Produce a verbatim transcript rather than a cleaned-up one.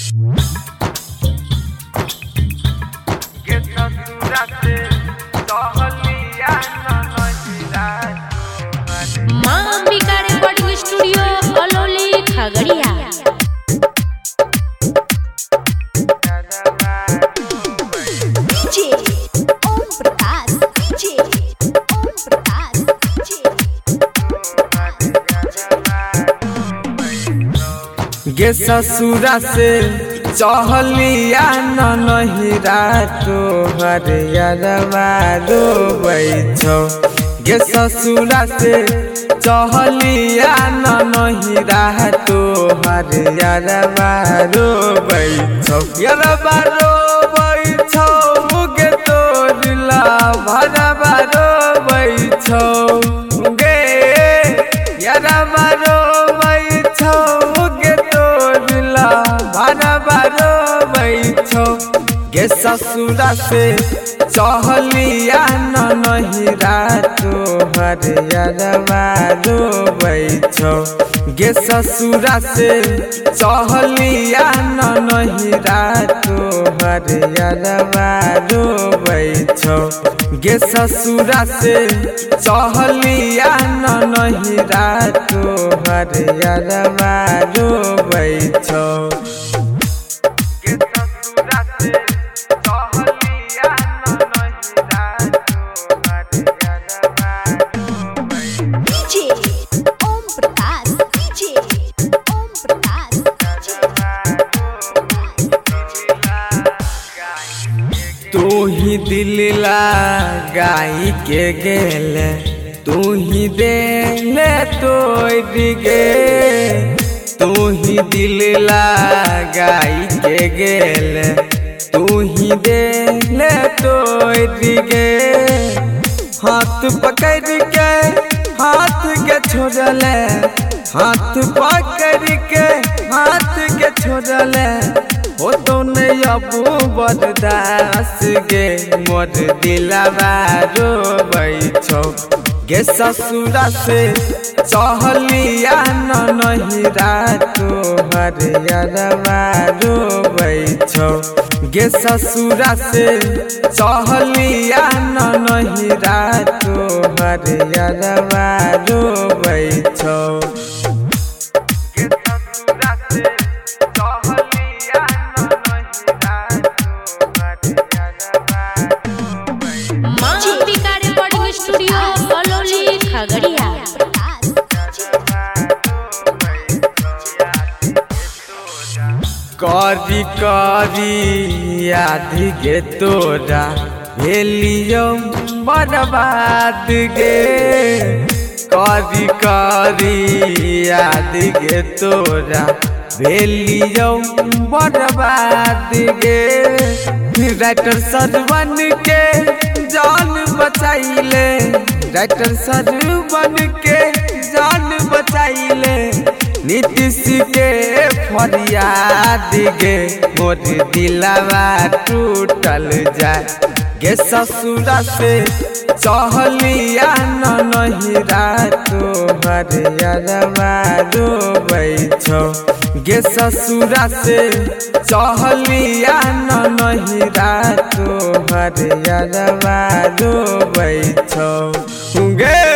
माँ Ambika recording studio Alauli Khagaria. गे ससुरा से चहलिया नहीं रातो हरियरवा रोबै छौ। गे ससुरा से चहलिया नहीं रातो हरियरवा रोबै छौ। यरवा रोबै छौ गे तोरला भरवा रोबै छौ। गे यरवा रोबै छौ गे ससुरा से चहलिया नहीं रातो हरियरवा रोबै छौ। गे ससुरा से चहलिया नहीं रातो हरियरवा रोबै छौ। गे ससुरा से चहलिया नहीं रातो हरियरवा रोबै छौ। तू ही दिल लगाई के गेले तू ही देले तोड़ गे। तू ही दिल लगाई के गेले तू ही देले तोड़ गे। हाथ पकड़ के हाथ के छोड़ले हाथ पकड़ के हाथ के छोड़ले हो तो नहीं अबू बरदास गे मोर दिलवा रोबै छौ। गे ससुरा से चहलिया नहीं रातो हरियरवा रोबै छौ। गे ससुरा से चहलिया नहीं रातो हरियरवा रोबै छौ। माँ अंबिका रिकॉर्डिंग स्टूडियो अलौली खगड़िया। करी करी याद गे तोरा भेलियो बर्बाद गे। करी करी याद गे तोरा भेलियो बर्बाद गे। राइटर सरवन के जान बचाइले राइटर सरवन के जान बचाइले। नीतीश के फरियाद गे मोर दिलवा टूटल जाए। गे ससुरा से चहलिया नहीं रातो हरियरवा रोबै छौ। गे ससुरा से चहलिया नहीं रातो हरियरवा रोबै छौ। गे